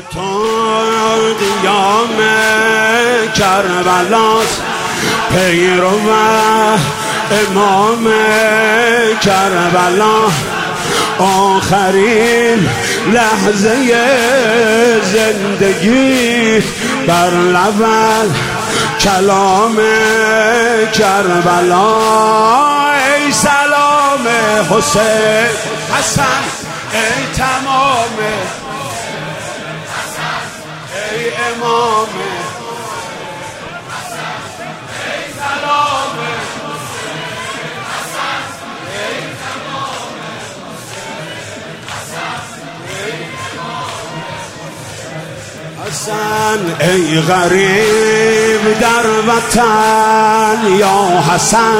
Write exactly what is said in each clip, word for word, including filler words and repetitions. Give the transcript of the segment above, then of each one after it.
تو قیام کربلاست، پیرو امام کربلا، آخرین لحظه زندگی بر لبت کلام کربلا. ای سلام حسین حسن، ای تمام ای امام، ای سلام حسن، ای غریب در وطن یا حسن،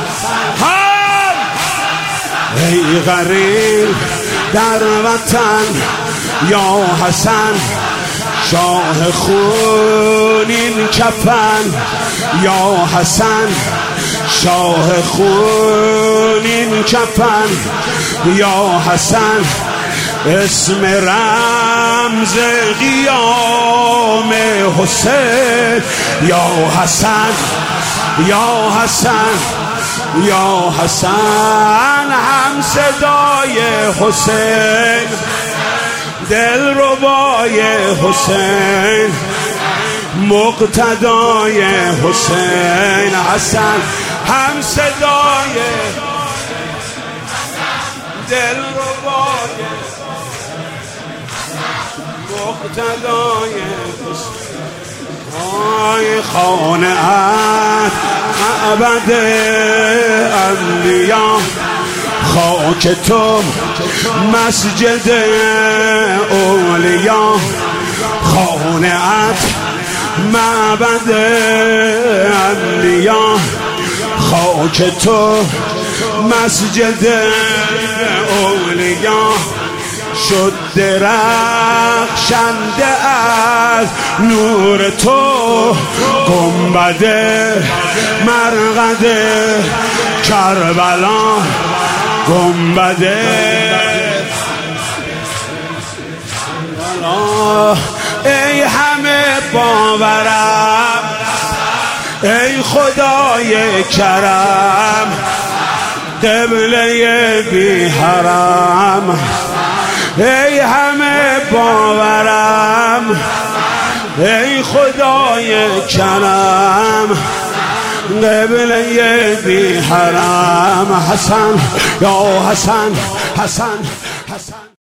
ای غریب در وطن یا حسن، شاه خونین کفن یا حسن، شاه خونین کفن یا حسن، اسم رمز قیام حسین یا حسن، یا حسن، یا حسن، هم صدای حسین، دل ربای حسین، مقتدای حسین حسن، هم صدای دل ربای مقتدای حسین. آی خانه‌ات معبد انبیا، خاک تو مسجد اولیا، خانه‌ات معبد انبیا، خاک تو مسجد اولیا، شد درخشنده از نور تو گنبد مرقد کربلا، گنبد ای همه باورم، ای خدای کرم، قبله بی حرم، ای همه باورم، ای خدای کرم، قبله بی حرم. حسن یا حسن، حسن، حسن.